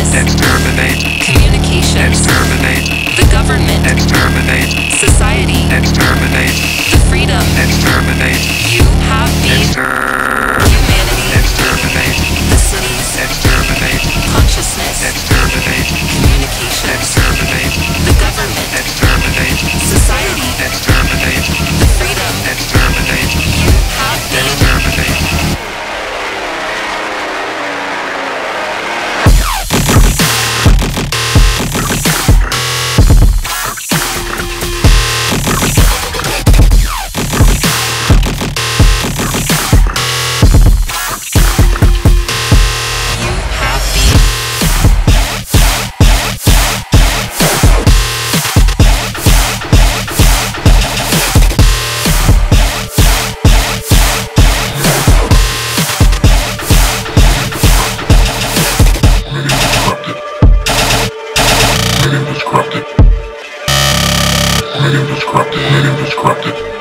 Exterminate. Communications. Exterminate. The government. Exterminate. Society. Exterminate. The freedom. Exterminate. You have been. Humanity. Exterminate. The cities. Exterminate. Consciousness. Exterminate. Communications. Exterminate. The government. Exterminate. Society. Exterminate. The freedom. Exterminate. You have been. Exterminate. Corrupted.